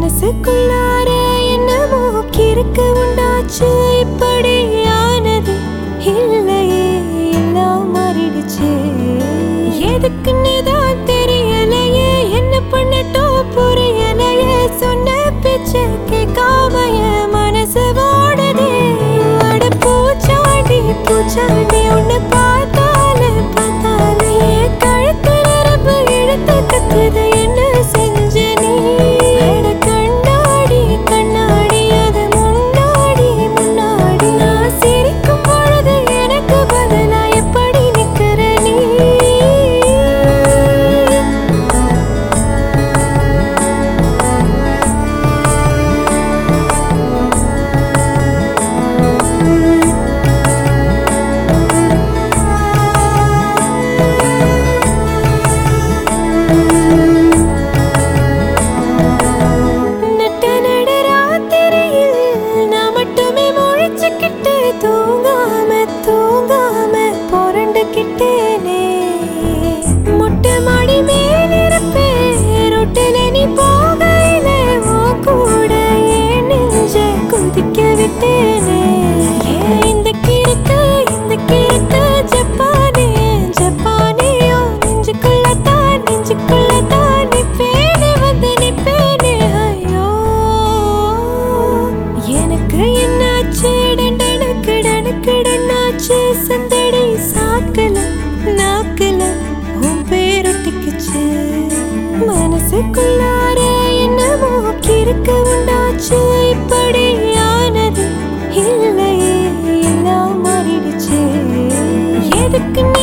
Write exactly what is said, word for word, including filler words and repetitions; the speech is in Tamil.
மனசுக்குள்ளார என்னமோ கிறுக்கு உண்டாச்சு. இப்படி ஆனது இல்லையே, எல்லாம் மாறிடுச்சு. எதுக்குன்னு தான் தெரியலையே, என்ன பண்ணட்டும் புரியலையே. சொன்ன பிச்சை கேட்காம மனசு ஓடுதே. அட பூச்சாண்டி பூச்சாண்டி உன்னை பார்த்தால பார்த்தாலே கழுத்து நரம்பு இழுத்து கத்துது. என்ன செஞ்ச நீ? அட கண்ணாடி கண்ணாடி அது முன்னாடி முன்னாடி நான் சிரிக்கும் பொழுது எனக்கு பதிலா எப்படி நிக்கிற நீ? நட்ட நட ராத்திரியில் நான் மட்டுமே முழிச்சுக்கிட்டு தூங்காம தூங்காம புரண்டுக்கிட்டேனே. மொட்டை மாடி மேலிருப்பேன் ரொட்டில நீ போகையில உன் கூட ஏன் நெஞ்ச குதிக்க விட்டேனே. ஏன் இந்த கிறுக்கு இந்த கிறுக்கு ஜப்பானே ஜப்பானேயோ நெஞ்சுக்குள்ளதான் நெஞ்சுக்குள்ளதான் நிப்பேனே வந்து நிப்பேனே. ஐயோ எனக்கு என்னாச்சு டண்டனக்கு டனக்கு டன்னாச்சு. சந்தடி சாக்கல நாக்கல உன் பேரொட்டிக்குச்சு. மனசுக்குள்ளார என்னமோ கிறுக்கு உண்டாச்சு. இப்படி ஆனது இல்லையே, எல்லாம் மாறிடுச்சு. எதுக்குன்னு